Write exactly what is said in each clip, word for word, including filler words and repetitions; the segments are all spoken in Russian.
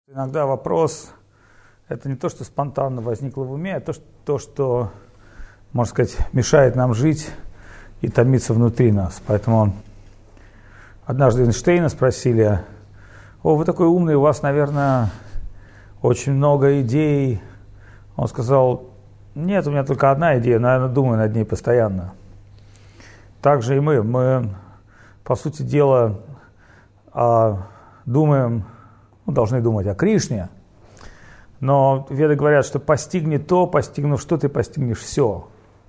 Иногда вопрос – это не то, что спонтанно возникло в уме, а то, что, то, что, можно сказать, мешает нам жить и томится внутри нас. Поэтому однажды Эйнштейна спросили: «О, вы такой умный, у вас, наверное, очень много идей». Он сказал: «Нет, у меня только одна идея, но я думаю над ней постоянно». Так же и мы. Мы, по сути дела, думаем, ну, должны думать о Кришне, но веды говорят, что постигни то, постигнув что, ты постигнешь все.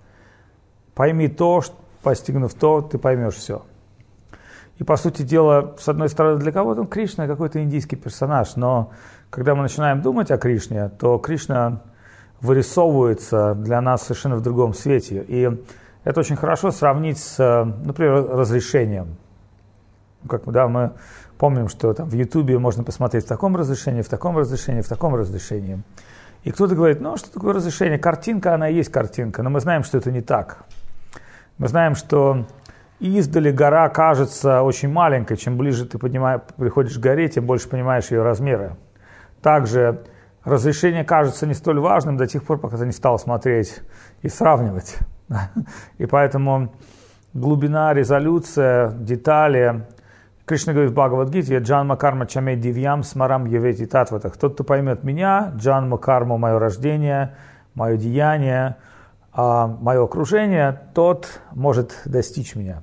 Пойми то, постигнув то, ты поймешь все. И, по сути дела, с одной стороны, для кого-то Кришна какой-то индийский персонаж, но когда мы начинаем думать о Кришне, то Кришна вырисовывается для нас совершенно в другом свете. И это очень хорошо сравнить с, например, разрешением. Как, да, мы помним, что там в Ютубе можно посмотреть в таком разрешении, в таком разрешении, в таком разрешении. И кто-то говорит: ну, что такое разрешение? Картинка, она и есть картинка. Но мы знаем, что это не так. Мы знаем, что издали гора кажется очень маленькой. Чем ближе ты поднимаешь, приходишь к горе, тем больше понимаешь ее размеры. Также разрешение кажется не столь важным до тех пор, пока ты не стал смотреть и сравнивать. И поэтому глубина, резолюция, детали. Кришна говорит в Бхагавад-гите: «Джанма карма чаме дивьям смарам явети татватах». Тот, кто поймет меня, джанма карму, мое рождение, мое деяние, мое окружение, тот может достичь меня.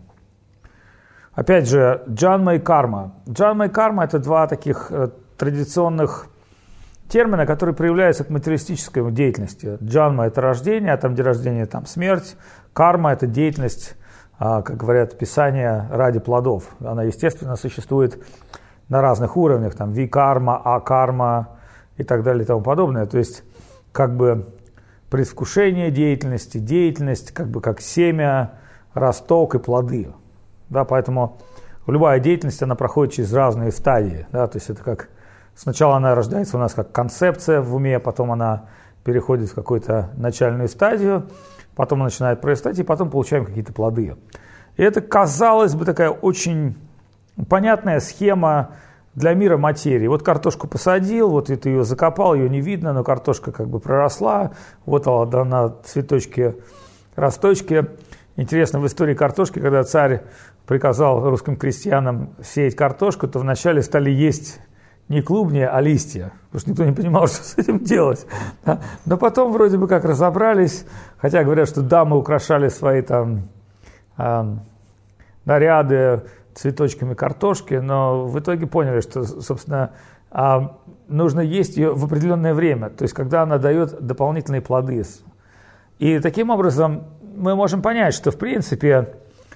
Опять же, джанма и карма. Джанма и карма – это два таких традиционных термина, которые проявляются к материалистической деятельности. Джанма – это рождение, а там, где рождение, там смерть. Карма – это деятельность, как говорят Писания, ради плодов. Она, естественно, существует на разных уровнях, там ви-карма, а-карма и так далее и тому подобное. То есть, как бы предвкушение деятельности, деятельность, как бы как семя, росток и плоды. Да, поэтому любая деятельность, она проходит через разные стадии. Да, то есть, это как сначала она рождается у нас как концепция в уме, потом она переходит в какую-то начальную стадию, потом она начинает прорастать, и потом получаем какие-то плоды. И это, казалось бы, такая очень понятная схема для мира материи. Вот картошку посадил, вот ты ее закопал, ее не видно, но картошка как бы проросла, вот она цветочки, росточки. Интересно, в истории картошки, когда царь приказал русским крестьянам сеять картошку, то вначале стали есть не клубни, а листья, потому что никто не понимал, что с этим делать. Да? Но потом вроде бы как разобрались, хотя говорят, что дамы украшали свои там э, наряды цветочками картошки, но в итоге поняли, что, собственно, э, нужно есть ее в определенное время, то есть когда она дает дополнительные плоды. И таким образом мы можем понять, что в принципе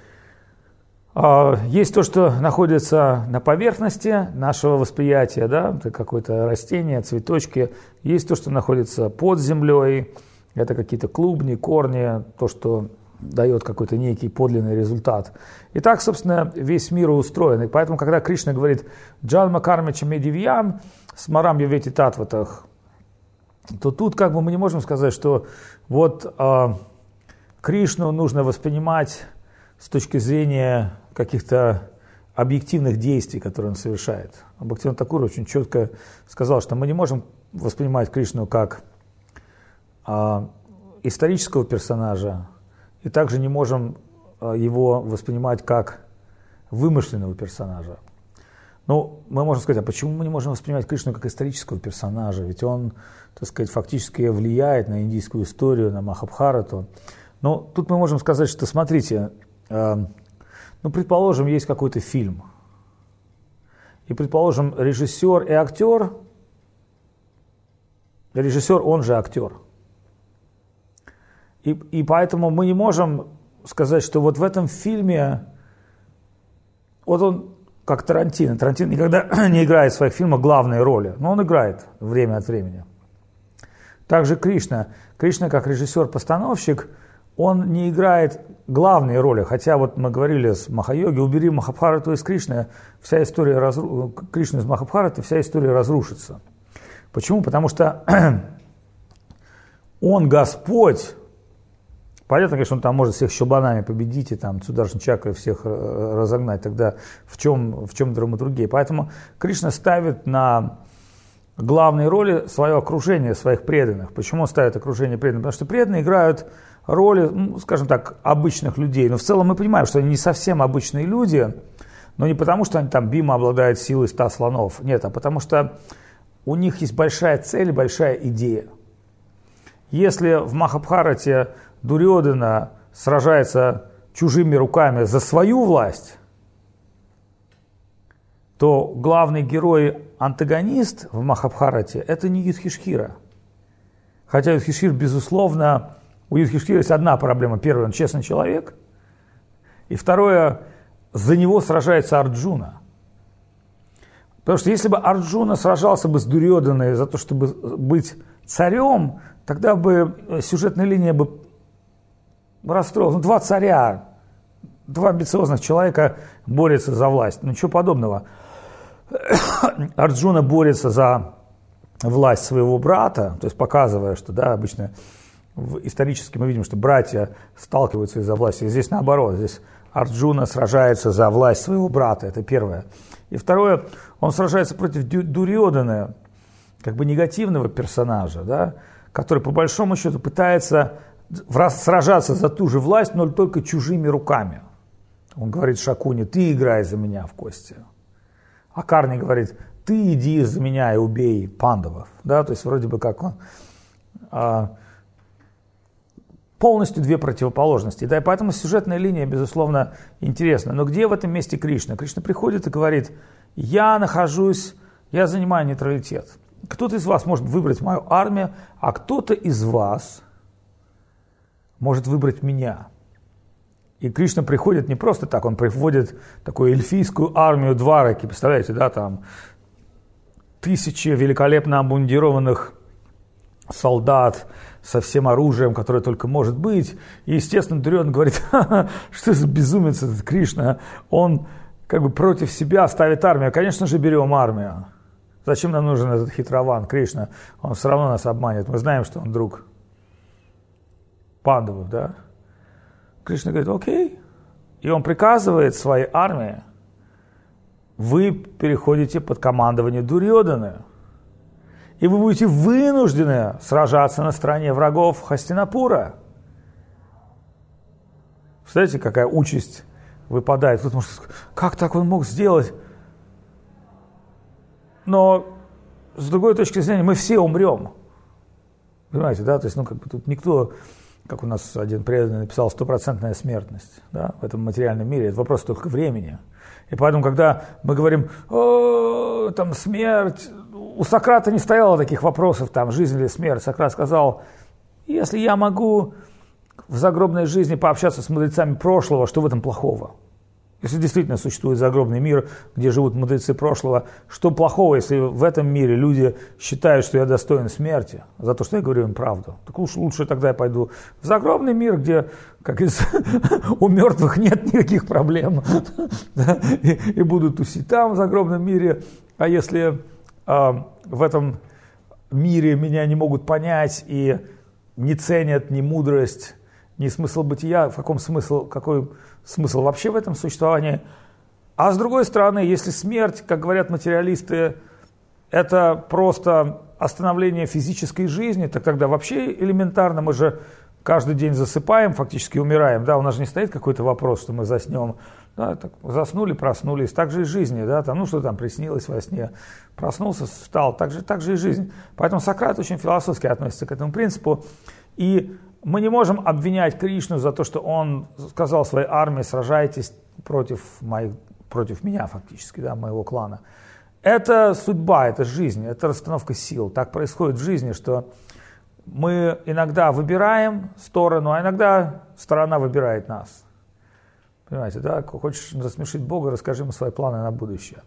есть то, что находится на поверхности нашего восприятия, да, это какое-то растение, цветочки. Есть то, что находится под землей, это какие-то клубни, корни, то, что дает какой-то некий подлинный результат. И так, собственно, весь мир устроен. И поэтому, когда Кришна говорит «Джанма карма чаме дивьям смарам явети татватах», то тут как бы мы не можем сказать, что вот э, Кришну нужно воспринимать с точки зрения каких-то объективных действий, которые он совершает. Бхактивинода Такур очень четко сказал, что мы не можем воспринимать Кришну как а, исторического персонажа, и также не можем а, его воспринимать как вымышленного персонажа. Ну, мы можем сказать, а почему мы не можем воспринимать Кришну как исторического персонажа? Ведь он, так сказать, фактически влияет на индийскую историю, на Махабхарату. Но тут мы можем сказать, что, смотрите, ну, предположим, есть какой-то фильм, и, предположим, режиссер и актер, режиссер, он же актер. И, и поэтому мы не можем сказать, что вот в этом фильме, вот он, как Тарантино, Тарантино никогда не играет в своих фильмах главные роли, но он играет время от времени. Также Кришна. Кришна, как режиссер-постановщик, он не играет главные роли, хотя вот мы говорили с Маха-йоги, убери Махабхарату из Кришны, вся история разру... Кришны из Махабхараты, вся история разрушится. Почему? Потому что он Господь. Понятно, конечно, он там может всех щелбанами победить и там Сударшна чакрой всех разогнать. Тогда в чем, в чем драматургия? Поэтому Кришна ставит на главной роли свое окружение, своих преданных. Почему он ставит окружение преданных? Потому что преданные играют роли, ну, скажем так, обычных людей. Но в целом мы понимаем, что они не совсем обычные люди, но не потому, что они там Бима обладают силой ста слонов. Нет, а потому что у них есть большая цель, большая идея. Если в Махабхарате Дурьодана сражается чужими руками за свою власть, то главный герой-антагонист в Махабхарате – это не Юдхиштхира. Хотя Юдхиштхир, безусловно, у Юдхиштхира есть одна проблема. Первое, он честный человек. И второе, за него сражается Арджуна. Потому что если бы Арджуна сражался бы с Дурьоданой за то, чтобы быть царем, тогда бы сюжетная линия бы расстроилась. Ну, два царя, два амбициозных человека борются за власть. Ну, ничего подобного. Арджуна борется за власть своего брата, то есть показывая, что, да, обычно исторически мы видим, что братья сталкиваются из-за власти. Здесь наоборот, здесь Арджуна сражается за власть своего брата, это первое. И второе, он сражается против Дурьоданы, как бы негативного персонажа, да, который по большому счету пытается сражаться за ту же власть, но только чужими руками. Он говорит Шакуне: ты играй за меня в кости. А Карни говорит: ты иди за меня и убей пандавов. Да, то есть вроде бы как он а, полностью две противоположности. Да, и поэтому сюжетная линия, безусловно, интересна. Но где в этом месте Кришна? Кришна приходит и говорит: я нахожусь, я занимаю нейтралитет. Кто-то из вас может выбрать мою армию, а кто-то из вас может выбрать меня. И Кришна приходит не просто так, он приводит такую эльфийскую армию Двараки, представляете, да, там тысячи великолепно обмундированных солдат со всем оружием, которое только может быть. И, естественно, Дурьодан говорит: ха-ха, что за безумец этот Кришна, он как бы против себя ставит армию. Конечно же, берем армию. Зачем нам нужен этот хитрован Кришна? Он все равно нас обманет. Мы знаем, что он друг пандавов, да? Кришна говорит: окей. И он приказывает своей армии: вы переходите под командование Дурьоданы. И вы будете вынуждены сражаться на стороне врагов Хастинапура. Представляете, какая участь выпадает? Кто-то может сказать: как так он мог сделать? Но с другой точки зрения, мы все умрем. Понимаете, да? То есть, ну, как бы тут никто, как у нас один преданный написал, стопроцентная смертность, да, в этом материальном мире. Это вопрос только времени. И поэтому, когда мы говорим: о, там смерть, у Сократа не стояло таких вопросов, там, жизнь или смерть. Сократ сказал: если я могу в загробной жизни пообщаться с мудрецами прошлого, что в этом плохого? Если действительно существует загробный мир, где живут мудрецы прошлого, что плохого, если в этом мире люди считают, что я достоин смерти за то, что я говорю им правду? Так лучше, лучше тогда я пойду в загробный мир, где, как из, у мертвых нет никаких проблем, и, и буду тусить там в загробном мире. А если а, в этом мире меня не могут понять и не ценят ни мудрость, ни смысл бытия, в каком смысл, какой смысл вообще в этом существовании? А с другой стороны, если смерть, как говорят материалисты, это просто остановление физической жизни, так тогда вообще элементарно, мы же каждый день засыпаем, фактически умираем, да, у нас же не стоит какой-то вопрос, что мы заснем, да, так, заснули, проснулись, так же и жизни, да, там, ну что там приснилось во сне, проснулся, встал, так же, так же и жизнь. Поэтому Сократ очень философски относится к этому принципу, и мы не можем обвинять Кришну за то, что он сказал своей армии: сражайтесь против, моих, против меня фактически, да, моего клана. Это судьба, это жизнь, это расстановка сил. Так происходит в жизни, что мы иногда выбираем сторону, а иногда сторона выбирает нас. Понимаете, да? Хочешь рассмешить Бога, расскажи ему свои планы на будущее.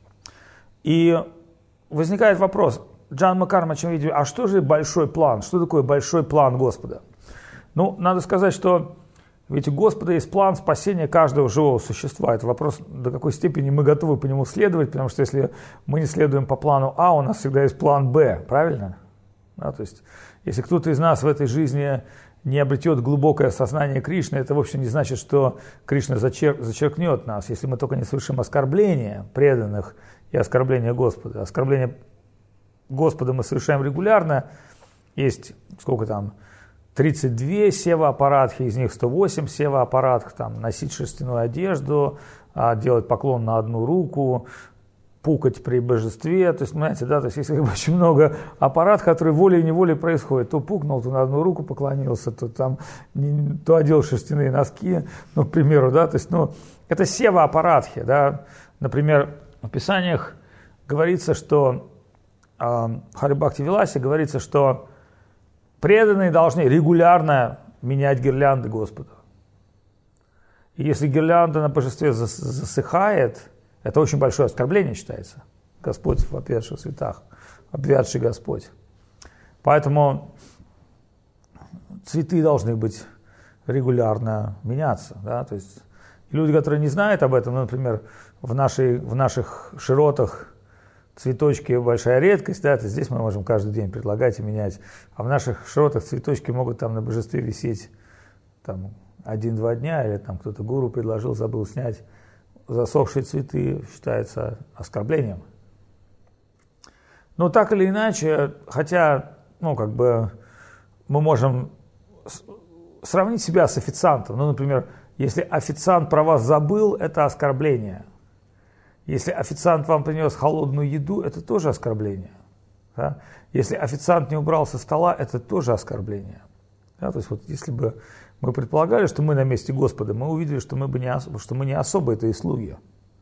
И возникает вопрос: Джанма Карма Чамвиди, а что же большой план? Что такое большой план Господа? Ну, надо сказать, что ведь у Господа есть план спасения каждого живого существа. Это вопрос, до какой степени мы готовы по нему следовать, потому что если мы не следуем по плану А, у нас всегда есть план Б, правильно? Да, то есть, если кто-то из нас в этой жизни не обретет глубокое сознание Кришны, это вовсе не значит, что Кришна зачер- зачеркнет нас, если мы только не совершим оскорбления преданных и оскорбления Господа. Оскорбление Господа мы совершаем регулярно. Есть сколько там, тридцать две сева-аппаратхи, из них сто восемь сева-аппаратх, там, носить шерстяную одежду, делать поклон на одну руку, пукать при божестве. То есть, понимаете, да, то есть, если очень много аппарат, который волей-неволей происходит, то пукнул, то на одну руку поклонился, то там, то одел шерстяные носки, ну, к примеру, да, то есть, ну, это сева-аппаратхи, да. Например, в Писаниях говорится, что э, в Хари-Бхакти-Виласе говорится, что преданные должны регулярно менять гирлянды Господа. И если гирлянда на божестве засыхает, это очень большое оскорбление считается. Господь в отведших святах, обвядший Господь. Поэтому цветы должны быть регулярно меняться. Да? То есть люди, которые не знают об этом, ну, например, в, нашей, в наших широтах цветочки большая редкость, да, то здесь мы можем каждый день предлагать и менять. А в наших широтах цветочки могут там на божестве висеть там, один-два дня, или там кто-то гуру предложил, забыл снять. Засохшие цветы считается оскорблением. Но так или иначе, хотя, ну, как бы мы можем сравнить себя с официантом. Ну, например, если официант про вас забыл, это оскорбление. Если официант вам принес холодную еду, это тоже оскорбление. Да? Если официант не убрал со стола, это тоже оскорбление. Да? То есть вот если бы мы предполагали, что мы на месте Господа, мы увидели, что мы, бы не, что мы не особо это и слуги.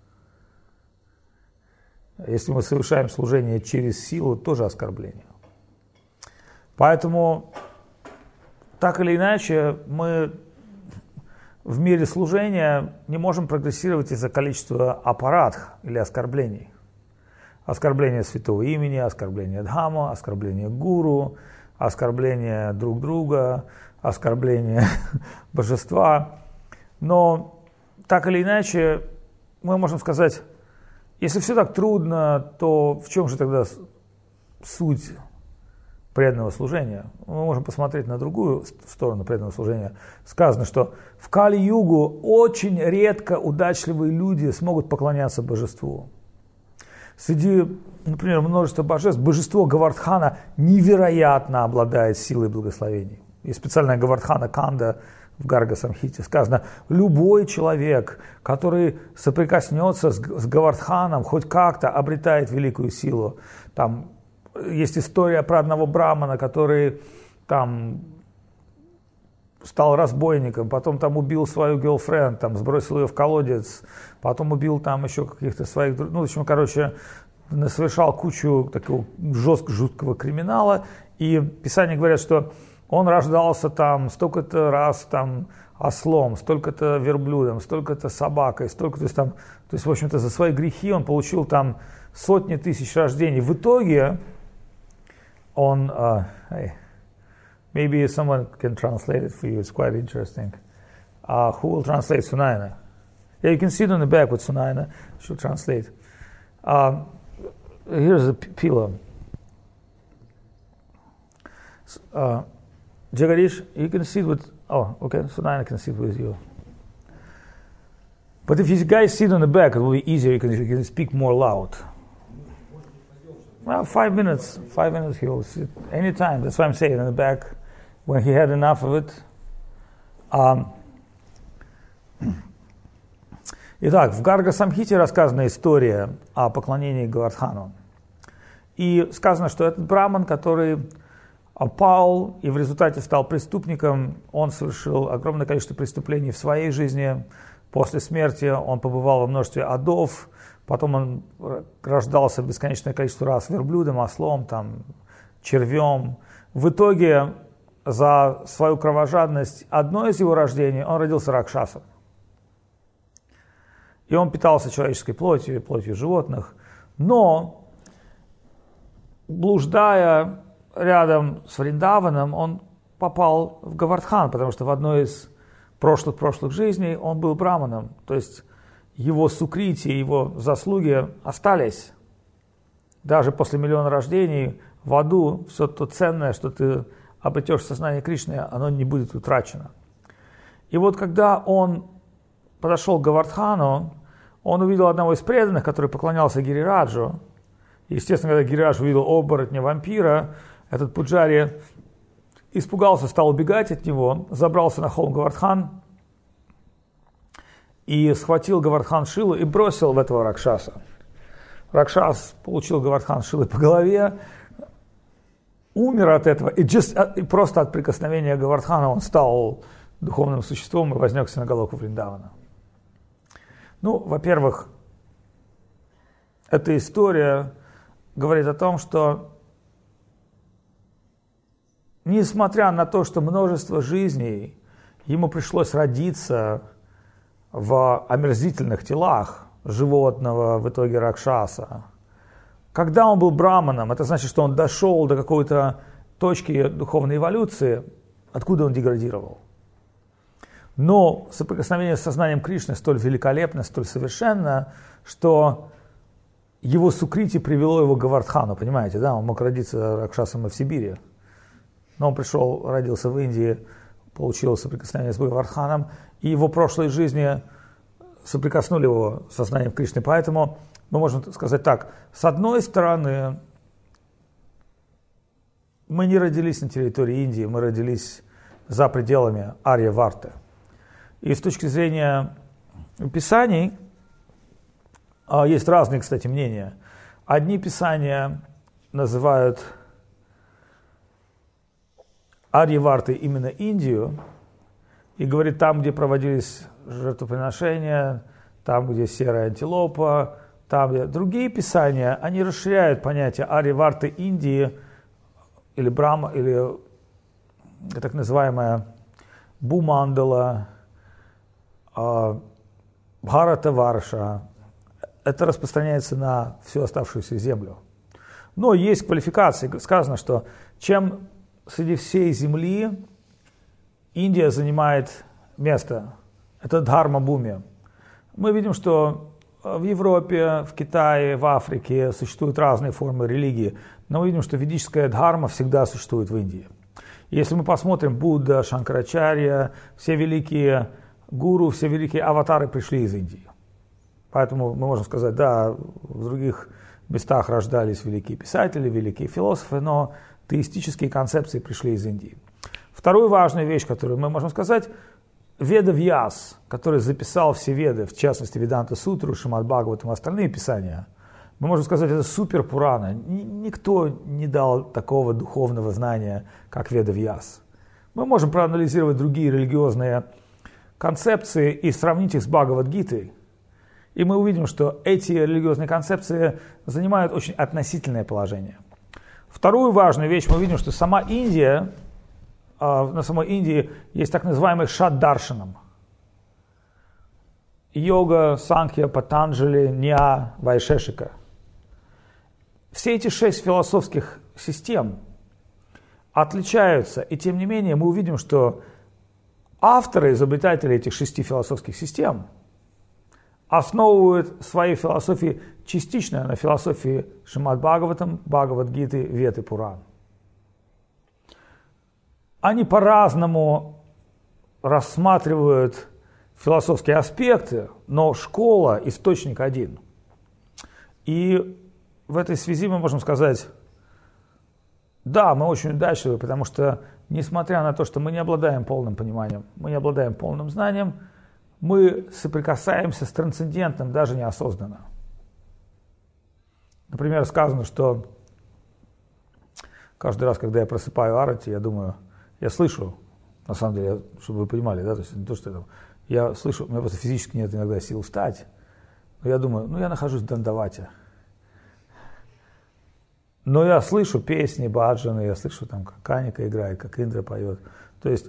Если мы совершаем служение через силу, тоже оскорбление. Поэтому, так или иначе, мы в мире служения не можем прогрессировать из-за количества аппаратх или оскорблений. Оскорбление святого имени, оскорбление Дхамма, оскорбление гуру, оскорбление друг друга, оскорбление божества. Но так или иначе, мы можем сказать, если все так трудно, то в чем же тогда суть преданного служения? Мы можем посмотреть на другую сторону преданного служения. Сказано, что в Кали-югу очень редко удачливые люди смогут поклоняться божеству. Среди, например, множества божеств, божество Гавардхана невероятно обладает силой благословений. Есть специальная Гавардхана Канда в Гарга-самхите. Сказано, любой человек, который соприкоснется с, с Гавардханом, хоть как-то обретает великую силу. Там есть история про одного брамана, который там стал разбойником, потом там убил свою girlfriend, там сбросил ее в колодец, потом убил там еще каких-то своих, ну, в общем, короче, совершал кучу такого жесткого, жуткого криминала, и Писания говорят, что он рождался там столько-то раз там ослом, столько-то верблюдом, столько-то собакой, столько-то, то есть там, то есть, в общем-то, за свои грехи он получил там сотни тысяч рождений. В итоге он, uh, hey, maybe someone can translate it for you, it's quite interesting. Uh, who will translate Sunayana? Yeah, you can see it on the back with Sunayana, she'll translate. Um, here's a pillow. Uh, Jagadish, you can sit with, oh, okay, Sunayana can sit with you. But if you guys sit on the back, it will be easier, you can, you can speak more loud. Well, five minutes, five minutes he will sit anytime, that's why I'm saying in the back, when he had enough of it. Um, Итак, в Гарга-самхите рассказана история о поклонении Гавардхану. И сказано, что этот браман, который пал и в результате стал преступником, он совершил огромное количество преступлений в своей жизни. После смерти он побывал во множестве адов, потом он рождался бесконечное количество раз верблюдом, ослом, там, червем. В итоге за свою кровожадность одно из его рождений он родился ракшасом. И он питался человеческой плотью, плотью животных. Но, блуждая рядом с Вриндаваном, он попал в Гавардхан, потому что в одной из прошлых-прошлых жизней он был браманом. То есть его сукрити, его заслуги остались. Даже после миллиона рождений в аду все то ценное, что ты обретешь в сознании Кришны, оно не будет утрачено. И вот когда он подошел к Гавардхану, он увидел одного из преданных, который поклонялся Гирираджу, Естественно, когда Гиридж увидел оборотня-вампира, этот Пуджари испугался, стал убегать от него, забрался на холм Говардхан и схватил Говардхан Шилу и бросил в этого Ракшаса. Ракшас получил Говардхан Шилы по голове, умер от этого, и, just, и просто от прикосновения Говардхана он стал духовным существом и вознесся на Галоку Вриндавана. Ну, во-первых, эта история говорит о том, что несмотря на то, что множество жизней ему пришлось родиться в омерзительных телах животного, в итоге Ракшаса, когда он был браманом, это значит, что он дошел до какой-то точки духовной эволюции, откуда он деградировал. Но соприкосновение с сознанием Кришны столь великолепно, столь совершенно, что его сукрити привело его к Говардхану, понимаете, да? Он мог родиться Ракшасом и в Сибири, но он пришел, родился в Индии, получил соприкосновение с Говардханом, и его прошлой жизни соприкоснули его с сознанием Кришны. Поэтому мы можем сказать так, с одной стороны, мы не родились на территории Индии, мы родились за пределами Арья-Варты. И с точки зрения писаний, есть разные, кстати, мнения. Одни писания называют Арья-Вартой именно Индию, и говорит, там, где проводились жертвоприношения, там, где серая антилопа, там, где... Другие писания, они расширяют понятие Арья-Варты Индии, или Брахма, или так называемая Бумандала, Бхарата-Варша. Это распространяется на всю оставшуюся землю. Но есть квалификации. Сказано, что чем среди всей земли Индия занимает место. Это Дхарма-Буми. Мы видим, что в Европе, в Китае, в Африке существуют разные формы религии, но мы видим, что ведическая дхарма всегда существует в Индии. Если мы посмотрим, Будда, Шанкарачарья, все великие гуру, все великие аватары пришли из Индии. Поэтому мы можем сказать, да, в других местах рождались великие писатели, великие философы, но теистические концепции пришли из Индии. Вторую важную вещь, которую мы можем сказать, Веда Вьяс, который записал все веды, в частности Веданта Сутру, Шримад Бхагаватам и остальные писания, мы можем сказать, это супер Пурана. Никто не дал такого духовного знания, как Веда Вьяс. Мы можем проанализировать другие религиозные концепции и сравнить их с Бхагавад-гитой, и мы увидим, что эти религиозные концепции занимают очень относительное положение. Вторую важную вещь мы видим, что сама Индия, на самой Индии есть так называемый Шаддаршанам. Йога, Санхья, Патанджали, Ня, Вайшешика. Все эти шесть философских систем отличаются, и тем не менее мы увидим, что авторы, изобретатели этих шести философских систем основывают свои философии частично на философии Шримад Бхагаватам, Бхагавад-гиты, Вед и Пуран. Они по-разному рассматривают философские аспекты, но школа, источник один. И в этой связи мы можем сказать, да, мы очень удачливы, потому что, несмотря на то, что мы не обладаем полным пониманием, мы не обладаем полным знанием, мы соприкасаемся с трансцендентным даже неосознанно. Например, сказано, что каждый раз, когда я просыпаю арати, я думаю, я слышу, на самом деле, чтобы вы понимали, да, то есть не то, что я, там, я слышу, у меня просто физически нет иногда сил встать, но я думаю, ну я нахожусь в Дандавате. Но я слышу песни, баджаны, я слышу, там, как Каника играет, как Индра поет. То есть,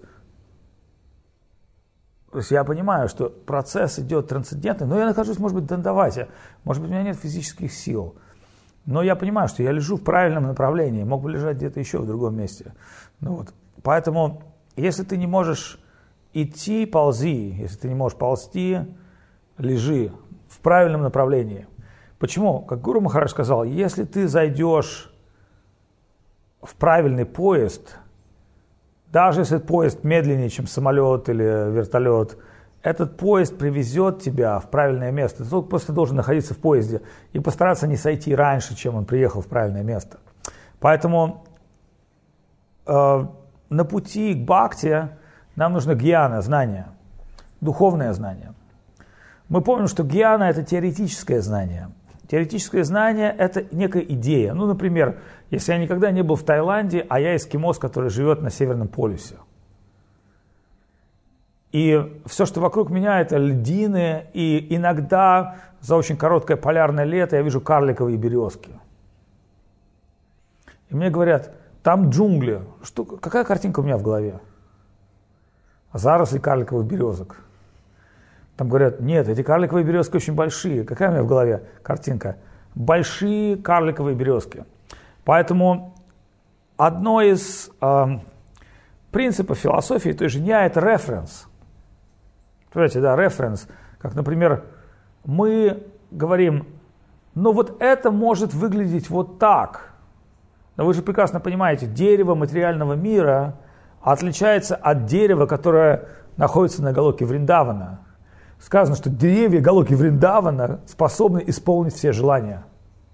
то есть я понимаю, что процесс идет трансцендентный, но я нахожусь, может быть, в Дандавате, может быть, у меня нет физических сил. Но я понимаю, что я лежу в правильном направлении, мог бы лежать где-то еще в другом месте. Ну, вот. Поэтому, если ты не можешь идти, ползи, если ты не можешь ползти, лежи в правильном направлении. Почему? Как Гуру Махарадж сказал, если ты зайдешь в правильный поезд, даже если поезд медленнее, чем самолет или вертолет, этот поезд привезет тебя в правильное место. Ты только просто должен находиться в поезде и постараться не сойти раньше, чем он приехал в правильное место. Поэтому э, на пути к бхакти нам нужно гьяна, знание, духовное знание. Мы помним, что гьяна – это теоретическое знание. Теоретическое знание – это некая идея. Ну, например, если я никогда не был в Таиланде, а я эскимос, который живет на Северном полюсе. И все, что вокруг меня, это льдины, и иногда за очень короткое полярное лето я вижу карликовые березки. И мне говорят, там джунгли. Что, какая картинка у меня в голове? Заросли карликовых березок. Там говорят, нет, эти карликовые березки очень большие. Какая у меня в голове картинка? Большие карликовые березки. Поэтому одно из э, принципов философии той же я это референс. Понимаете, да, референс. Как, например, мы говорим, ну вот это может выглядеть вот так. Но вы же прекрасно понимаете, дерево материального мира отличается от дерева, которое находится на Галоке Вриндавана. Сказано, что деревья Галоки Вриндавана способны исполнить все желания.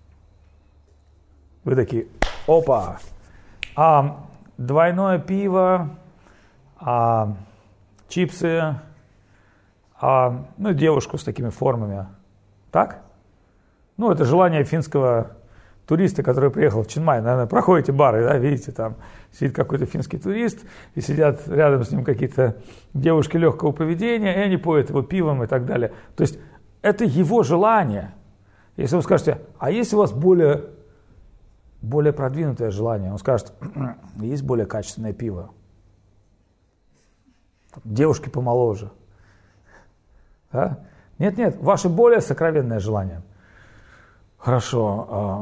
Вы такие, опа. А двойное пиво, а чипсы, а, ну, девушку с такими формами. Так? Ну, это желание финского туриста, который приехал в Чингмай. Наверное, проходите бары, да, видите, там сидит какой-то финский турист, и сидят рядом с ним какие-то девушки легкого поведения, и они поют его пивом и так далее. То есть это его желание. Если вы скажете, а есть у вас более, более продвинутое желание? Он скажет, есть более качественное пиво. Девушки помоложе. Да? Нет, нет, ваше более сокровенное желание. Хорошо.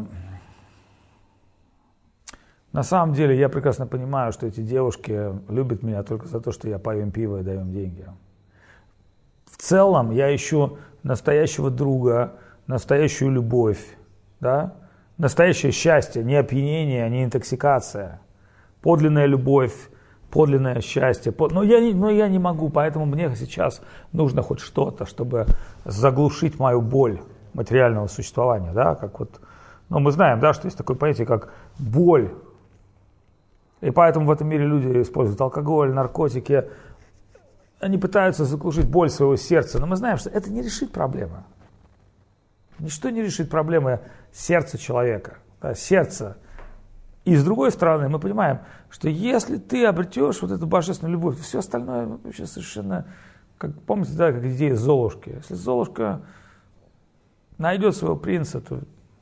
На самом деле я прекрасно понимаю, что эти девушки любят меня только за то, что я пою им пиво и даю им деньги. В целом я ищу настоящего друга, настоящую любовь, да? Настоящее счастье, не опьянение, не интоксикация, подлинная любовь, подлинное счастье. Но я, не, но я не могу, поэтому мне сейчас нужно хоть что-то, чтобы заглушить мою боль материального существования. Да? Как вот, ну, мы знаем, да, что есть такое понятие, как боль. И поэтому в этом мире люди используют алкоголь, наркотики. Они пытаются заглушить боль своего сердца. Но мы знаем, что это не решит проблемы. Ничто не решит проблемы сердца человека. Да, сердце. И с другой стороны, мы понимаем, что если ты обретешь вот эту божественную любовь, все остальное вообще совершенно, как помните, да, как идея Золушки. Если Золушка найдет своего принца, то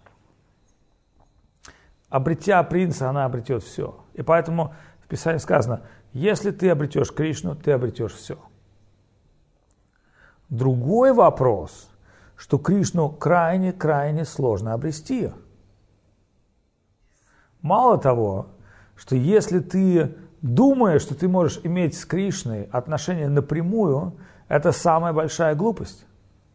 обретя принца, она обретет все. И поэтому в Писании сказано, если ты обретешь Кришну, ты обретешь все. Другой вопрос, что Кришну крайне-крайне сложно обрести. Мало того, что если ты думаешь, что ты можешь иметь с Кришной отношения напрямую, это самая большая глупость.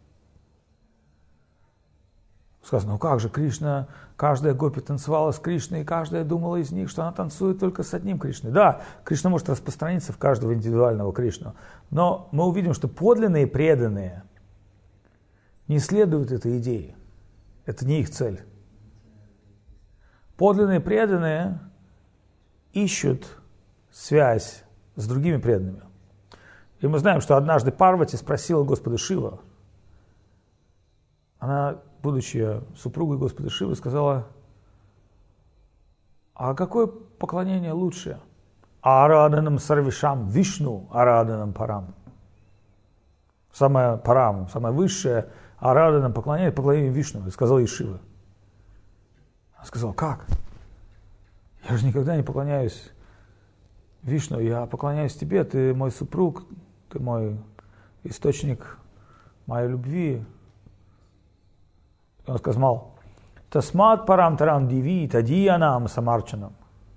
Сказано, ну как же Кришна, каждая гопи танцевала с Кришной, и каждая думала из них, что она танцует только с одним Кришной. Да, Кришна может распространиться в каждого индивидуального Кришну, но мы увидим, что подлинные преданные не следуют этой идее. Это не их цель. Подлинные преданные ищут связь с другими преданными. И мы знаем, что однажды Парвати спросила Господа Шива, она, будучи супругой Господа Шивы, сказала, а какое поклонение лучше? Араданам сарвишам вишну, араданам парам. Самое парам, самое высшее араданам поклонение, поклонение Вишну, сказал ей Шива. Она сказала, как? Я же никогда не поклоняюсь Вишну, я поклоняюсь тебе, ты мой супруг, ты мой источник моей любви. Он сказал, тасмат парам тарам диви, тадия нам самарчанам.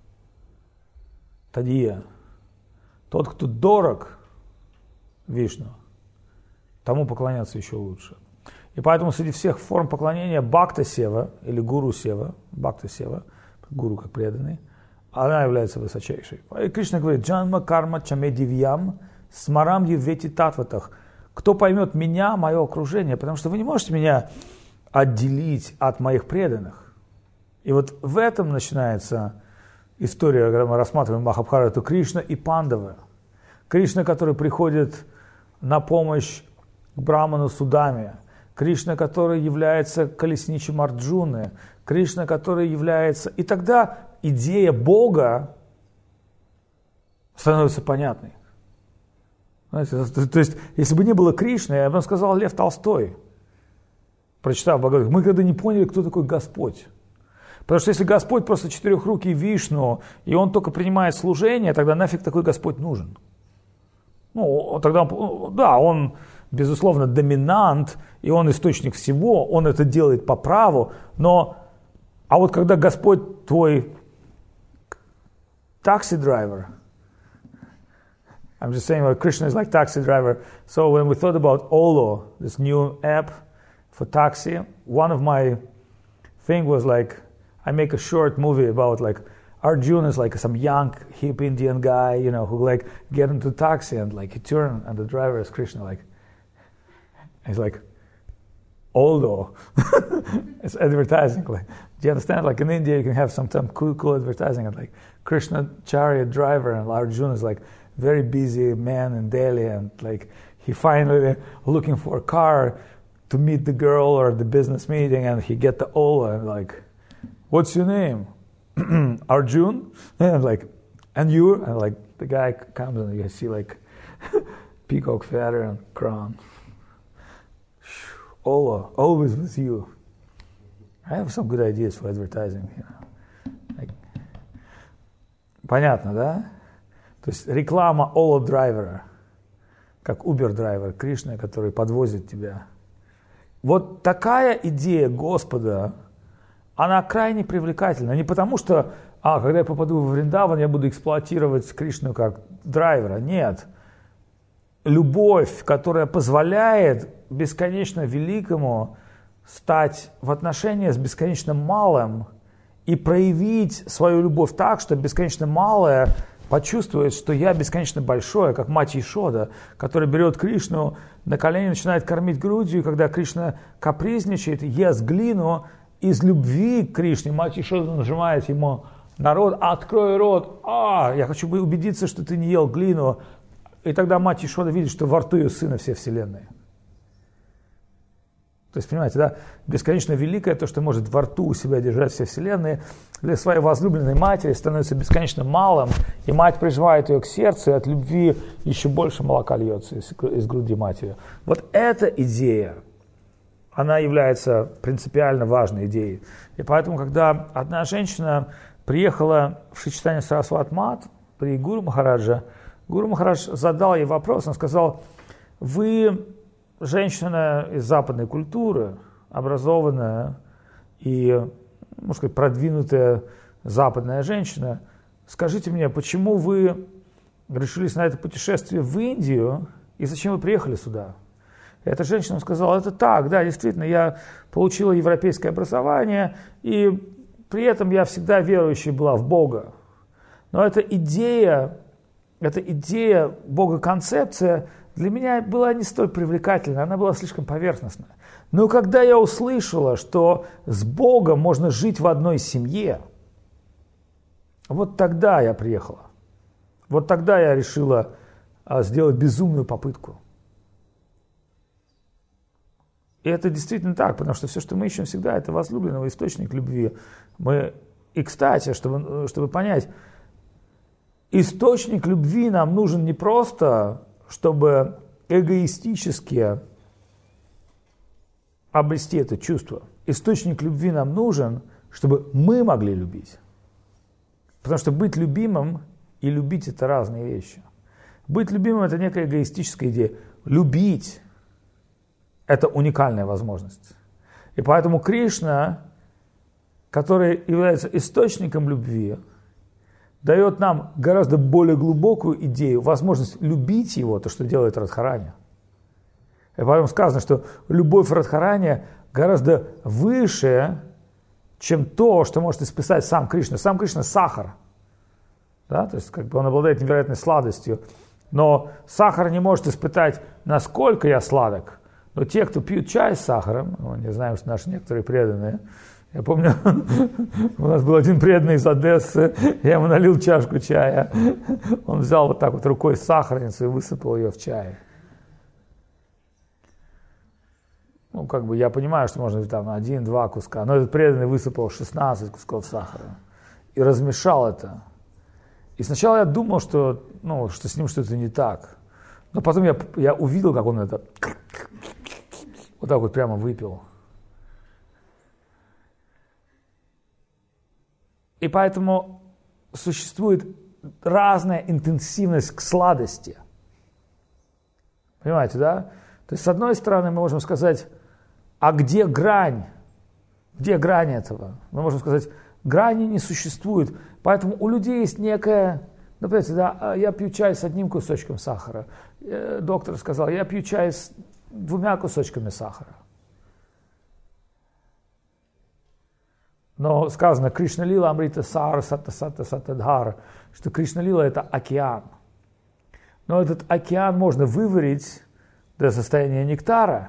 Тадия. Тот, кто дорог Вишну, тому поклоняться еще лучше. И поэтому среди всех форм поклонения Бхакта Сева, или Гуру Сева, Бхакта Сева, Гуру как преданный, она является высочайшей. И Кришна говорит, джанма карма чаме дивьям смарам еввети татватах. Кто поймет меня, мое окружение? Потому что вы не можете меня отделить от моих преданных. И вот в этом начинается история, когда мы рассматриваем Махабхарату, Кришна и Пандавы. Кришна, который приходит на помощь к Браману Судаме. Кришна, который является колесничем Арджуны. Кришна, который является... И тогда идея Бога становится понятной. Знаете, то есть, если бы не было Кришны, я бы сказал Лев Толстой, прочитав Бхагавад, мы когда не поняли, кто такой Господь. Потому что если Господь просто четырехрукий Вишну, и Он только принимает служение, тогда нафиг такой Господь нужен? Ну, тогда, да, Он, безусловно, доминант, и Он источник всего, Он это делает по праву, но, а вот когда Господь твой такси-драйвер, I'm just saying, well, Krishna is like taxi driver. So when we thought about Olo, this new app for taxi, one of my thing was like, I make a short movie about like Arjuna is like some young hip Indian guy, you know, who like get into taxi and like he turn and the driver is Krishna, like he's like Olo. It's advertising. Like, do you understand? Like in India, you can have some some cool, cool advertising and like Krishna chariot driver and Arjuna is like very busy man in Delhi, and like he finally looking for a car to meet the girl or the business meeting, and he get the Ola and like, what's your name? Arjun? And like, and you? And like the guy comes and you see like peacock feather and crown. Ola, always with you. I have some good ideas for advertising, you know. Like, понятно, да? То есть реклама Ола-драйвера, как Uber-драйвер, Кришна, который подвозит тебя. Вот такая идея Господа, она крайне привлекательна. Не потому что, а, когда я попаду в Вриндаван, я буду эксплуатировать Кришну как драйвера. Нет. Любовь, которая позволяет бесконечно великому стать в отношения с бесконечно малым и проявить свою любовь так, что бесконечно малое почувствует, что я бесконечно большое, как мать Ешода, которая берет Кришну на колени, начинает кормить грудью, и когда Кришна капризничает, ест глину, из любви к Кришне мать Ешода нажимает ему на рот: открой рот, а, я хочу убедиться, что ты не ел глину. И тогда мать Ешода видит, что во рту ее сына все вселенные. То есть, понимаете, да, бесконечно великое, то, что может во рту у себя держать все вселенные, для своей возлюбленной матери становится бесконечно малым, и мать прижимает ее к сердцу, и от любви еще больше молока льется из, из груди матери. Вот эта идея, она является принципиально важной идеей. И поэтому, когда одна женщина приехала в Шри-Чайтанья Сарасват Мат при Гуру Махараджа, Гуру Махарадж задал ей вопрос, он сказал: вы женщина из западной культуры, образованная и, можно сказать, продвинутая западная женщина, скажите мне, почему вы решились на это путешествие в Индию и зачем вы приехали сюда? Эта женщина сказала: это так, да, действительно, я получила европейское образование, и при этом я всегда верующей была в Бога. Но эта идея, эта идея Бога-концепция для меня была не столь привлекательна, она была слишком поверхностная. Но когда я услышала, что с Богом можно жить в одной семье, вот тогда я приехала. Вот тогда я решила а, сделать безумную попытку. И это действительно так, потому что все, что мы ищем всегда, это возлюбленного, источник любви. Мы... И, кстати, чтобы, чтобы понять, источник любви нам нужен не просто, чтобы эгоистически обрести это чувство. Источник любви нам нужен, чтобы мы могли любить. Потому что быть любимым и любить – это разные вещи. Быть любимым – это некая эгоистическая идея. Любить – это уникальная возможность. И поэтому Кришна, который является источником любви, дает нам гораздо более глубокую идею, возможность любить его, то, что делает Радхарани. И поэтому сказано, что любовь Радхарани гораздо выше, чем то, что может исписать сам Кришна. Сам Кришна – сахар. Да? То есть как бы он обладает невероятной сладостью. Но сахар не может испытать, насколько я сладок. Но те, кто пьют чай с сахаром, ну, не знаю, что наши некоторые преданные, я помню, у нас был один преданный из Одессы, я ему налил чашку чая, он взял вот так вот рукой сахарницу и высыпал ее в чай. Ну, как бы я понимаю, что можно там один-два куска, но этот преданный высыпал шестнадцать кусков сахара и размешал это. И сначала я думал, что, ну, что с ним что-то не так, но потом я, я увидел, как он это вот так вот прямо выпил. И поэтому существует разная интенсивность к сладости. Понимаете, да? То есть, с одной стороны, мы можем сказать, а где грань? Где грань этого? Мы можем сказать, грани не существует. Поэтому у людей есть некая, например, да, я пью чай с одним кусочком сахара. Доктор сказал, я пью чай с двумя кусочками сахара. Но сказано, Кришна Лила Амрита Сар Сата Сата Сатадхар, что Кришна Лила это океан. Но этот океан можно выварить до состояния нектара.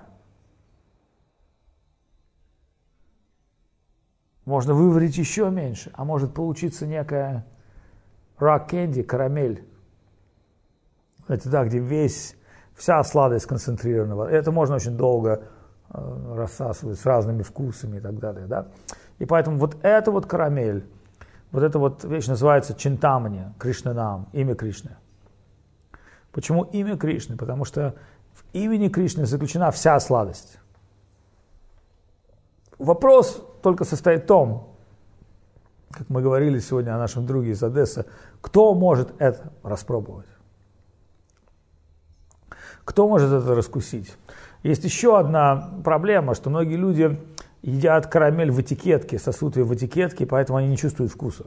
Можно выварить еще меньше, а может получиться некая rock candy, карамель. Это да, где весь, вся сладость концентрирована. Это можно очень долго э, рассасывать с разными вкусами и так далее. Да? И поэтому вот эта вот карамель, вот эта вот вещь называется чинтамани, Кришнанам, имя Кришны. Почему имя Кришны? Потому что в имени Кришны заключена вся сладость. Вопрос только состоит в том, как мы говорили сегодня о нашем друге из Одессы, кто может это распробовать? Кто может это раскусить? Есть еще одна проблема, что многие люди едят карамель в этикетке, сосут ее в этикетке, поэтому они не чувствуют вкуса.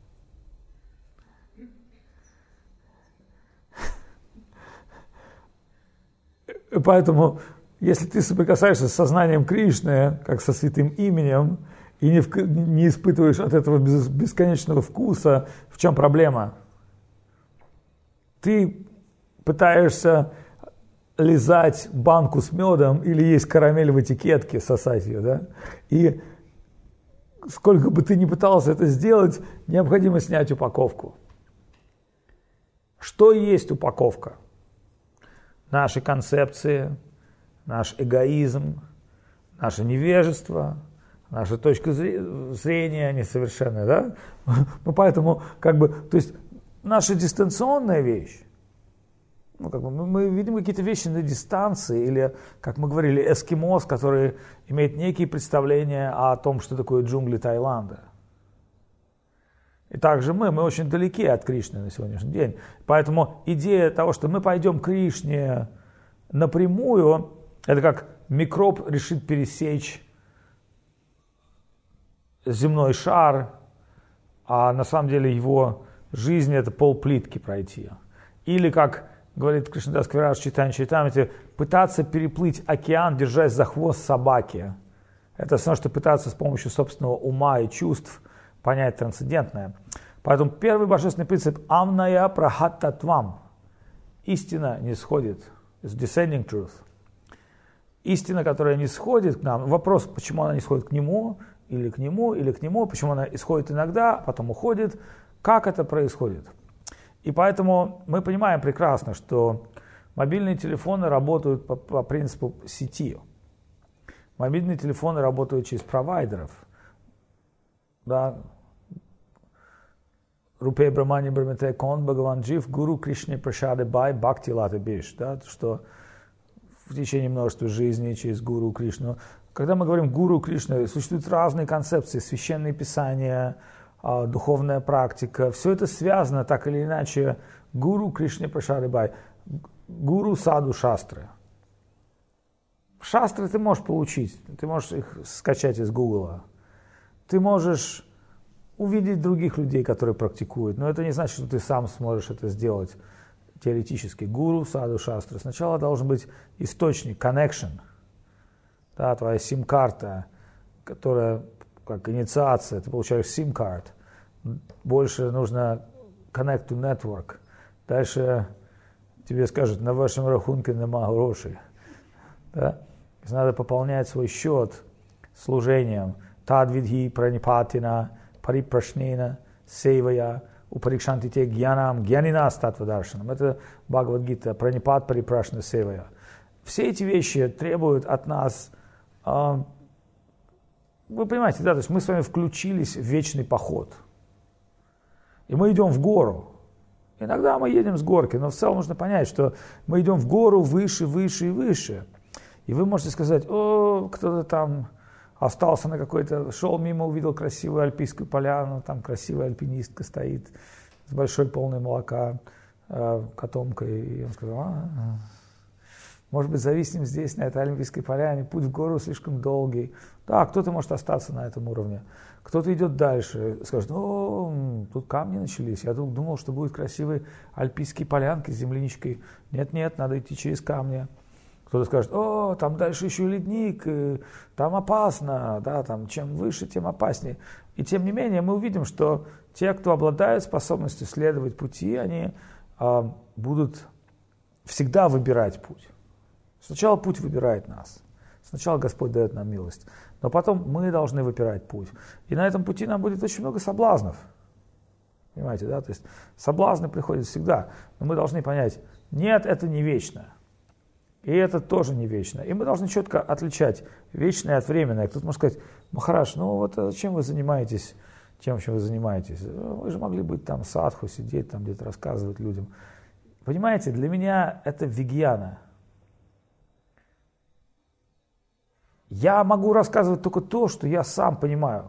Поэтому, если ты соприкасаешься с сознанием Кришны, как со святым именем, и не, в, не испытываешь от этого без, бесконечного вкуса, в чем проблема? Ты пытаешься лизать банку с медом или есть карамель в этикетке, сосать ее, да? И сколько бы ты ни пытался это сделать, необходимо снять упаковку. Что есть упаковка? Наши концепции, наш эгоизм, наше невежество, наша точка зрения несовершенная, да? Ну, поэтому, как бы, то есть, наша дистанционная вещь, ну, как бы, мы, мы видим какие-то вещи на дистанции, или, как мы говорили, эскимос, который имеет некие представления о том, что такое джунгли Таиланда. И также мы, мы очень далеки от Кришны на сегодняшний день. Поэтому идея того, что мы пойдем к Кришне напрямую, это как микроб решит пересечь земной шар, а на самом деле его жизнь это полплитки пройти. Или, как говорит Кришнадас Кавирадж Чайтанья Чайтамрите, пытаться переплыть океан, держась за хвост собаки. Это все равно, что пытаться с помощью собственного ума и чувств понять трансцендентное. Поэтому первый божественный принцип «Амная прахаттатвам» – истина не сходит, it's descending truth. Истина, которая не сходит к нам, вопрос, почему она не сходит к нему, или к нему, или к нему, почему она исходит иногда, потом уходит, как это происходит. И поэтому мы понимаем прекрасно, что мобильные телефоны работают по, по принципу сети. Мобильные телефоны работают через провайдеров. Да. Рупей Брахмани Брахмате Кон Бхагаван Джив Гуру Кришне Прашады Бай Бхакти Лата Биш. Да, что в течение множества жизней через Гуру Кришну. Когда мы говорим Гуру Кришна, существуют разные концепции, священные писания, духовная практика. Все это связано так или иначе Гуру Кришне Прашады Бай. Гуру Саду Шастры. Шастры ты можешь получить, ты можешь их скачать из Гугла. Ты можешь увидеть других людей, которые практикуют, но это не значит, что ты сам сможешь это сделать теоретически. Гуру, саду, шастры. Сначала должен быть источник, connection, да, твоя сим-карта, которая как инициация, ты получаешь сим-карт. Больше нужно connect to network. Дальше тебе скажут, на вашем рахунке нема грошей. Да? Надо пополнять свой счет служением. Тадвидхи пранипатина парипрашнена сейвая упарикшантите гьянам гьянина статвадаршанам. Это Бхагавад-гита, пранипат парипрашна сейвая. Все эти вещи требуют от нас, э, вы понимаете, да, то есть мы с вами включились в вечный поход. И мы идем в гору. Иногда мы едем с горки, но в целом нужно понять, что мы идем в гору выше, выше и выше. И вы можете сказать, о, кто-то там остался на какой-то, шел мимо, увидел красивую альпийскую поляну, там красивая альпинистка стоит с большой полной молока э, котомкой. И он сказал, а, может быть, зависнем здесь, на этой альпийской поляне, путь в гору слишком долгий. Да, кто-то может остаться на этом уровне. Кто-то идет дальше, скажет, о, тут камни начались, я тут думал, что будут красивые альпийские полянки с земляничкой. Нет-нет, надо идти через камни. Кто-то скажет, о, там дальше еще ледник, там опасно, да, там чем выше, тем опаснее. И тем не менее мы увидим, что те, кто обладает способностью следовать пути, они э, будут всегда выбирать путь. Сначала путь выбирает нас. Сначала Господь дает нам милость, но потом мы должны выбирать путь. И на этом пути нам будет очень много соблазнов. Понимаете, да? То есть соблазны приходят всегда, но мы должны понять, нет, это не вечно. И это тоже не вечно. И мы должны четко отличать вечное от временное. Кто-то может сказать, Махарадж, ну вот зачем вы занимаетесь тем, чем вы занимаетесь? Вы же могли быть там садху, сидеть там где-то рассказывать людям. Понимаете, для меня это вигьяна. Я могу рассказывать только то, что я сам понимаю.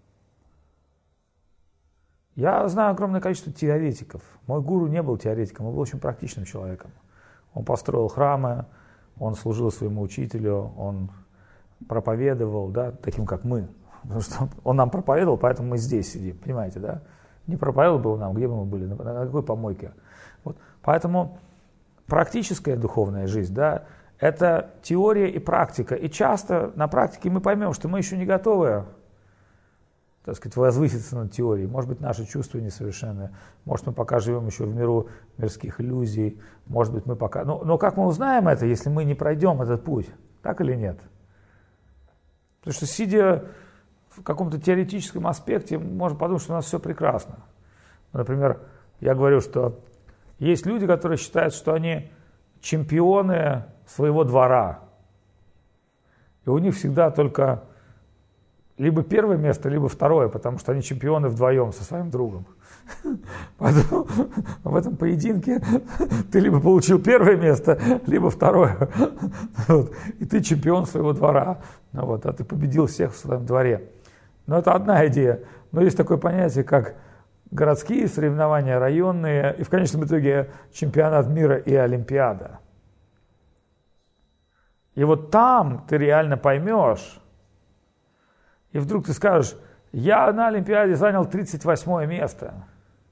Я знаю огромное количество теоретиков. Мой гуру не был теоретиком, он был очень практичным человеком. Он построил храмы, он служил своему учителю, он проповедовал, да, таким как мы. Потому что он нам проповедовал, поэтому мы здесь сидим, понимаете, да? Не проповедовал бы он нам, где бы мы были, на какой помойке. Вот. Поэтому практическая духовная жизнь, да, это теория и практика. И часто на практике мы поймем, что мы еще не готовы, так сказать, возвыситься над теорией. Может быть, наши чувства несовершенны. Может, мы пока живем еще в миру мирских иллюзий. Может быть, мы пока... Но, но как мы узнаем это, если мы не пройдем этот путь? Так или нет? Потому что, сидя в каком-то теоретическом аспекте, можно подумать, что у нас все прекрасно. Например, я говорю, что есть люди, которые считают, что они чемпионы своего двора. И у них всегда только либо первое место, либо второе, потому что они чемпионы вдвоем со своим другом. Поэтому в этом поединке ты либо получил первое место, либо второе. Вот. И ты чемпион своего двора. Вот. А ты победил всех в своем дворе. Но это одна идея. Но есть такое понятие, как городские соревнования, районные, и в конечном итоге чемпионат мира и Олимпиада. И вот там ты реально поймешь, и вдруг ты скажешь, я на Олимпиаде занял тридцать восьмое место.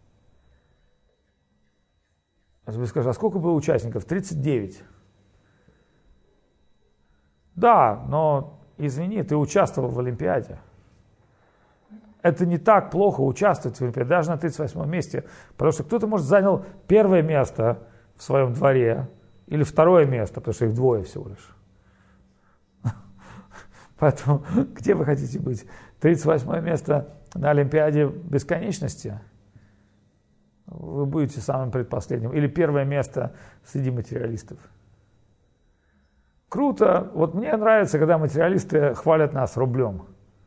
А ты скажешь, а сколько было участников? тридцать девять. Да, но извини, ты участвовал в Олимпиаде. Это не так плохо участвовать в Олимпиаде, даже на тридцать восьмом месте, потому что кто-то, может, занял первое место в своем дворе или второе место, потому что их двое всего лишь. Поэтому где вы хотите быть? тридцать восьмое место на Олимпиаде бесконечности? Вы будете самым предпоследним. Или первое место среди материалистов? Круто. Вот мне нравится, когда материалисты хвалят нас рублем.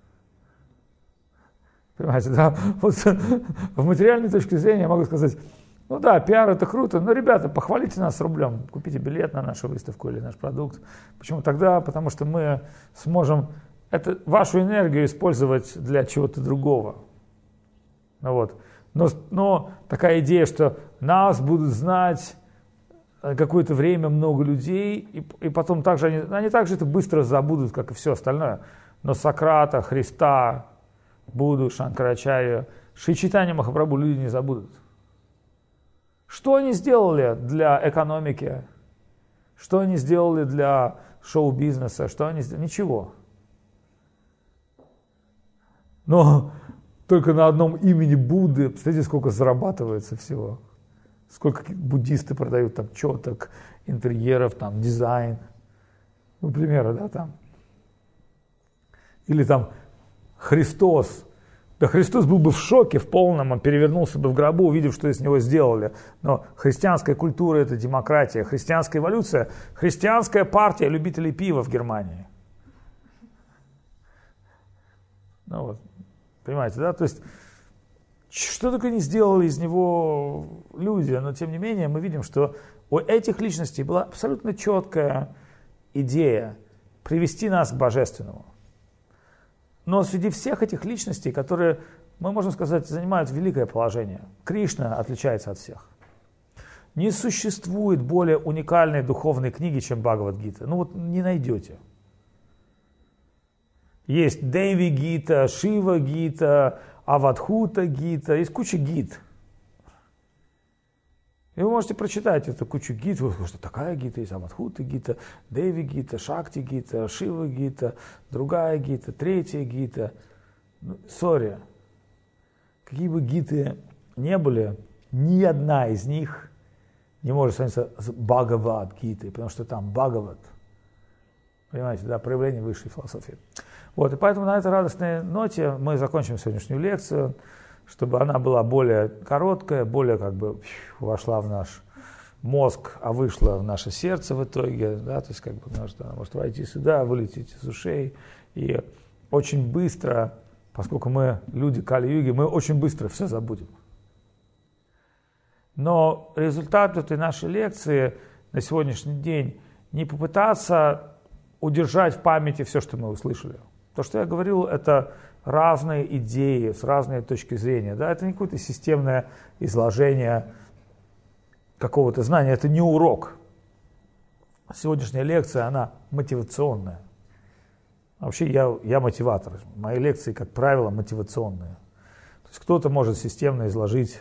Понимаете, да? Вот в материальной точке зрения я могу сказать, ну да, пиар это круто, но, ребята, похвалите нас рублем, купите билет на нашу выставку или наш продукт. Почему тогда? Потому что мы сможем это, вашу энергию использовать для чего-то другого. Вот. Но, но такая идея, что нас будут знать какое-то время много людей, и, и потом также они, они также это быстро забудут, как и все остальное. Но Сократа, Христа, Будду, Шанкарачарью, Шри Чайтанья Махапрабху люди не забудут. Что они сделали для экономики? Что они сделали для шоу-бизнеса? Что они сделали? Ничего. Но только на одном имени Будды, представляете, сколько зарабатывается всего. Сколько буддисты продают там четок, интерьеров, там дизайн. Ну, примеры, да, там. Или там Христос. Да Христос был бы в шоке, в полном, он перевернулся бы в гробу, увидев, что из него сделали. Но христианская культура – это демократия, христианская эволюция, христианская партия любителей пива в Германии. Ну вот, понимаете, да? То есть, что только не сделали из него люди, но тем не менее мы видим, что у этих личностей была абсолютно четкая идея привести нас к божественному. Но среди всех этих личностей, которые, мы можем сказать, занимают великое положение, Кришна отличается от всех. Не существует более уникальной духовной книги, чем Бхагавад-гита. Ну вот не найдете. Есть Деви-гита, Шива-гита, Авадхута-гита, есть куча гит. И вы можете прочитать эту кучу гит, вы скажете, такая гита есть, Авадхута-гита, Деви-гита, Шакти-гита, Шива-гита, другая гита, третья гита. Сори, какие бы гиты не были, ни одна из них не может сравниться с Бхагавад-гитой, потому что там Бхагавад, понимаете, да, проявление высшей философии. Вот, и поэтому на этой радостной ноте мы закончим сегодняшнюю лекцию, чтобы она была более короткая, более как бы вошла в наш мозг, а вышла в наше сердце в итоге, да, то есть как бы может, она может войти сюда, вылететь из ушей, и очень быстро, поскольку мы люди Кали-юги, мы очень быстро все забудем. Но результат этой нашей лекции на сегодняшний день не попытаться удержать в памяти все, что мы услышали. То, что я говорил, это разные идеи с разной точки зрения. Да? Это не какое-то системное изложение какого-то знания, это не урок. Сегодняшняя лекция, она мотивационная. Вообще я, я мотиватор. Мои лекции, как правило, мотивационные. То есть кто-то может системно изложить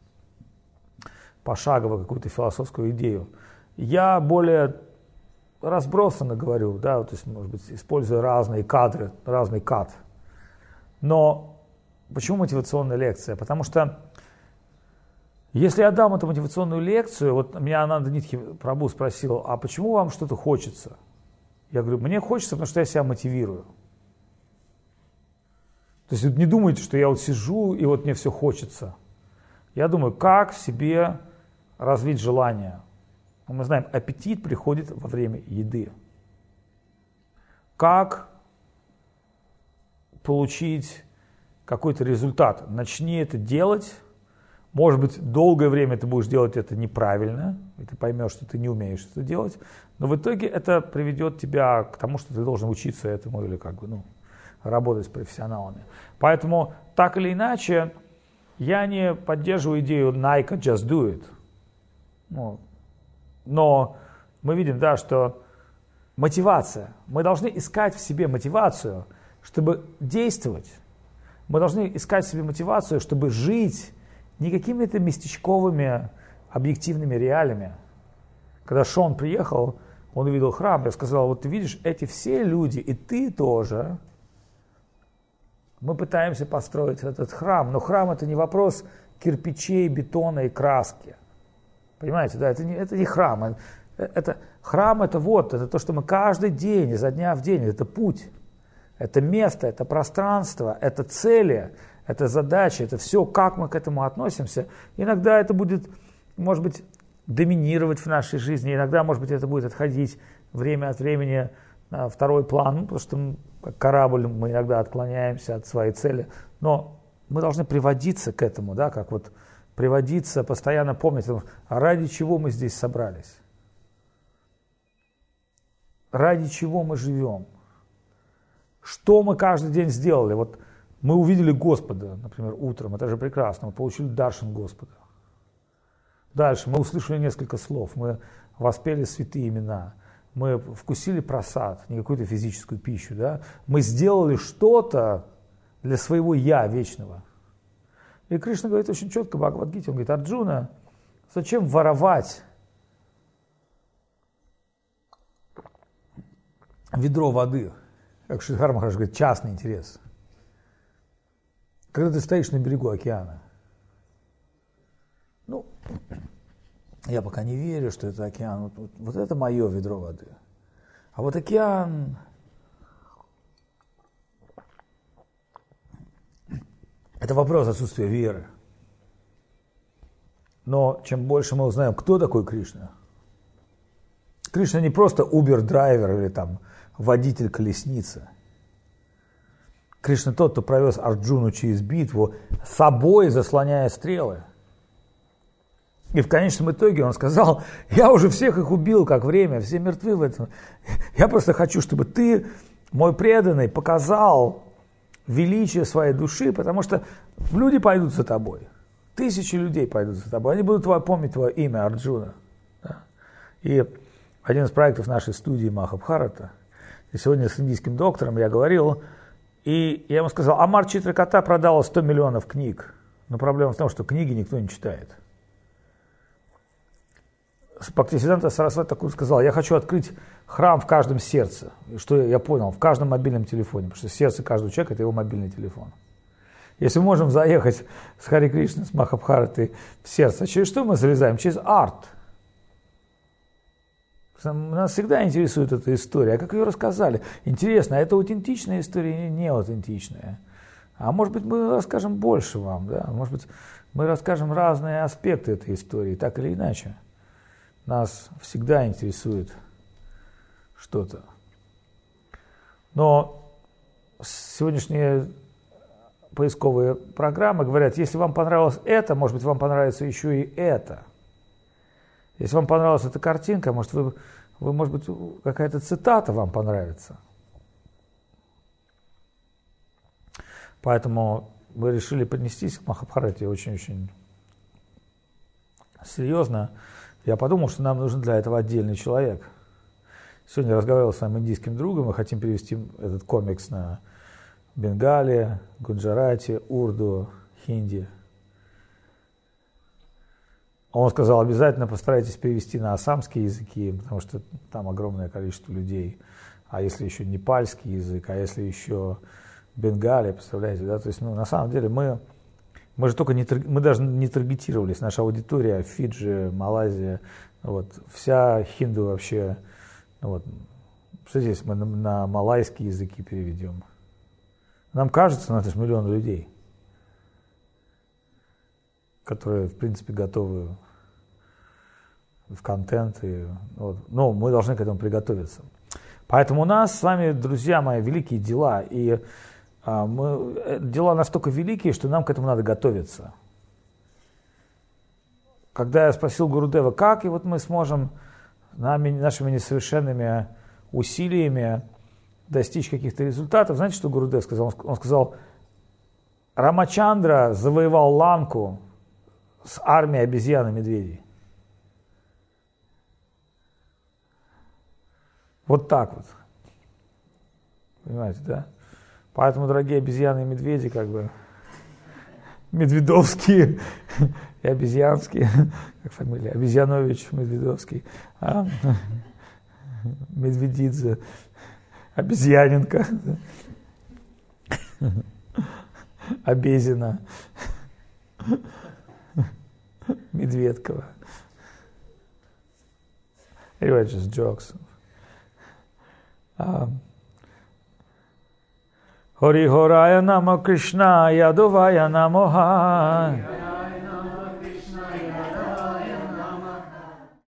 пошагово какую-то философскую идею. Я более разбросанно говорю, да, то есть, может быть, используя разные кадры, разный кад. Но почему мотивационная лекция? Потому что если я дам эту мотивационную лекцию, вот меня Ананда Нитхи Прабху спросил, а почему вам что-то хочется? Я говорю, мне хочется, потому что я себя мотивирую. То есть вот не думайте, что я вот сижу и вот мне все хочется. Я думаю, как в себе развить желание. Мы знаем, аппетит приходит во время еды. Как получить какой-то результат? Начни это делать. Может быть, долгое время ты будешь делать это неправильно, и ты поймешь, что ты не умеешь это делать. Но в итоге это приведет тебя к тому, что ты должен учиться этому или как бы, ну, работать с профессионалами. Поэтому, так или иначе, я не поддерживаю идею Nike just do it. Ну, но мы видим, да, что мотивация. Мы должны искать в себе мотивацию, чтобы действовать. Мы должны искать в себе мотивацию, чтобы жить не какими-то местечковыми объективными реалиями. Когда Шон приехал, он увидел храм, я сказал, вот ты видишь, эти все люди, и ты тоже, мы пытаемся построить этот храм, но храм это не вопрос кирпичей, бетона и краски. Понимаете, да, это не, это не храм. Это, храм это вот, это то, что мы каждый день, изо дня в день, это путь, это место, это пространство, это цели, это задачи, это все, как мы к этому относимся. Иногда это будет, может быть, доминировать в нашей жизни, иногда, может быть, это будет отходить время от времени на второй план, ну, потому что как корабль мы иногда отклоняемся от своей цели, но мы должны приводиться к этому, да, как вот приводиться, постоянно помнить, а ради чего мы здесь собрались, ради чего мы живем, что мы каждый день сделали. Вот мы увидели Господа, например, утром, это же прекрасно, мы получили даршан Господа. Дальше мы услышали несколько слов, мы воспели святые имена, мы вкусили прасад, не какую-то физическую пищу, да? Мы сделали что-то для своего «я» вечного. И Кришна говорит очень четко в Бхагавад-гите, он говорит, Арджуна, зачем воровать ведро воды? Как Шридхар Махарадж говорит, частный интерес. Когда ты стоишь на берегу океана. Ну, Я пока не верю, что это океан. Вот, вот, вот это мое ведро воды. А вот океан... Это вопрос отсутствия веры. Но чем больше мы узнаем, кто такой Кришна. Кришна не просто Uber-драйвер или там водитель колесницы. Кришна тот, кто провез Арджуну через битву, собой заслоняя стрелы. И в конечном итоге он сказал: я уже всех их убил, как время, все мертвы в этом. Я просто хочу, чтобы ты, мой преданный, показал величие своей души, потому что люди пойдут за тобой. Тысячи людей пойдут за тобой. Они будут помнить твое имя, Арджуна. Да? И один из проектов нашей студии Махабхарата, и сегодня с индийским доктором я говорил, и я ему сказал: Амар Читраката продала сто миллионов книг. Но проблема в том, что книги никто не читает. Бхактисиддханта Сарасвати Такур сказал: я хочу открыть храм в каждом сердце. И что я понял? В каждом мобильном телефоне. Потому что сердце каждого человека – это его мобильный телефон. Если мы можем заехать с Хари Кришной, с Махабхаратой в сердце, через что мы залезаем? Через арт. Нас всегда интересует эта история. А как ее рассказали? Интересно, а это аутентичная история или не аутентичная? А может быть, мы расскажем больше вам, да? Может быть, мы расскажем разные аспекты этой истории, так или иначе. Нас всегда интересует что-то. Но сегодняшние поисковые программы говорят: если вам понравилось это, может быть, вам понравится еще и это. Если вам понравилась эта картинка, может, вы, вы, может быть, какая-то цитата вам понравится. Поэтому мы решили поднестись к Махабхарате очень-очень серьезно. Я подумал, что нам нужен для этого отдельный человек. Сегодня я разговаривал с своим индийским другом, мы хотим перевести этот комикс на бенгале, гуджарати, урду, хинди. Он сказал: обязательно постарайтесь перевести на ассамские языки, потому что там огромное количество людей. А если еще непальский язык, а если еще бенгалия, представляете, да? То есть, ну, на самом деле мы... Мы же только не, мы даже не таргетировались, наша аудитория Фиджи, Малайзия, вот, вся хинду вообще, вот, представляете, мы на, на малайские языки переведем. Нам кажется, ну это же миллион людей, которые, в принципе, готовы в контент, и, вот, но мы должны к этому приготовиться. Поэтому у нас с вами, друзья мои, великие дела, и Мы, дела настолько великие, что нам к этому надо готовиться. Когда я спросил Гурудева, как и вот мы сможем нами, нашими несовершенными усилиями достичь каких-то результатов, знаете, что Гурудев сказал? Он сказал: Рамачандра завоевал Ланку с армией обезьян и медведей. Вот так вот. Понимаете, да? Поэтому, дорогие обезьяны и медведи, как бы, Медведовские и обезьянские, как фамилия, Обезьянович, Медведовский, а, Медведидзе, Обезьяненко, Обезина, Медведкова. Anyway, just jokes. Um, Hari Horaya Nama Krishna Yadovaya Namoha